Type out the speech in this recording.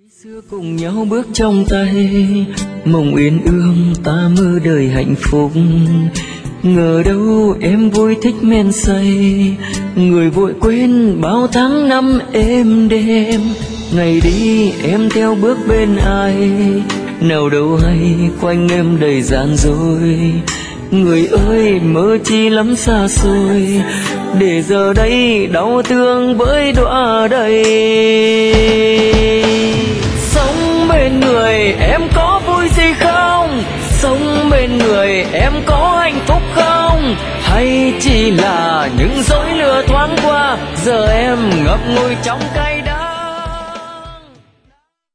xưa cùng nhau bước trong tay, mộng uyên ương ta mơ đời hạnh phúc. Ngờ đâu em vui thích men say, người vội quên bao tháng năm êm đêm. Ngày đi em theo bước bên ai, nào đâu hay quanh em đầy gian dối. Người ơi mơ chi lắm xa xôi, để giờ đây đau thương với đọa đầy. Sống bên người em có vui gì không? Sống bên người em có hạnh phúc không? Hay chỉ là những dối lừa thoáng qua, giờ em ngập ngùi trong cay đắng.